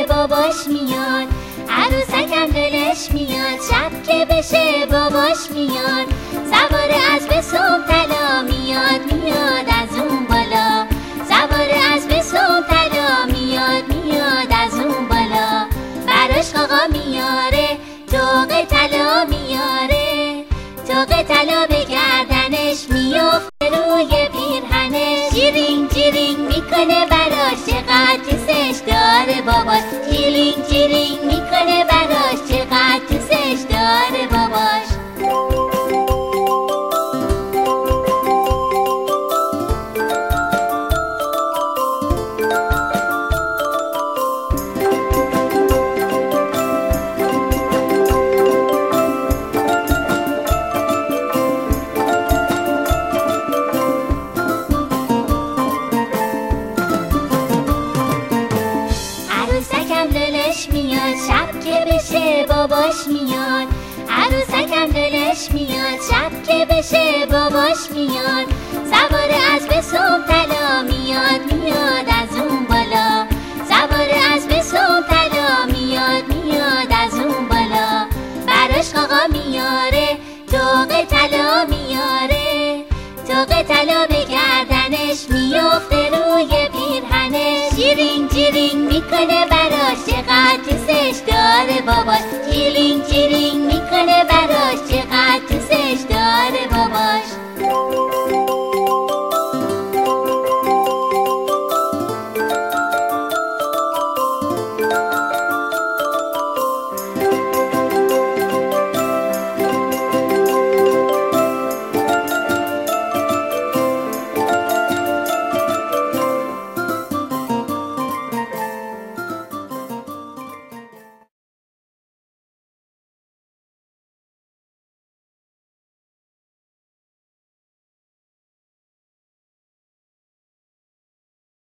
باباش میاد، عروسکم دلش میاد شب که بشه باباش میاد. سوار اسب صبح طلا میاد میاد از اون بالا، سوار اسب صبح طلا میاد از اون بالا. براش آقا میاره طوق طلا میاره، طوق طلا به گردنش میفته روی پیرهنش. جیرینگ جیرینگ میکنه براش چقدر دوستش داره باباش، جیرینگ جیرینگ میکنه براش چقدر دوستش داره باباش. میاد شب که بشه باباش میاد، عروسکم دلش میاد شب که بشه باباش میاد. سوار اسب صبح طلا میاد از اون بالا، سوار اسب صبح طلا میاد از اون بالا. براش آقا میاره طوق طلا میاره، طوق طلا به گردنش میفته روی پیرهنش. جیرینگ جیرینگ میکنه براش چقدر دوستش داره باباش، جیرینگ جیرینگ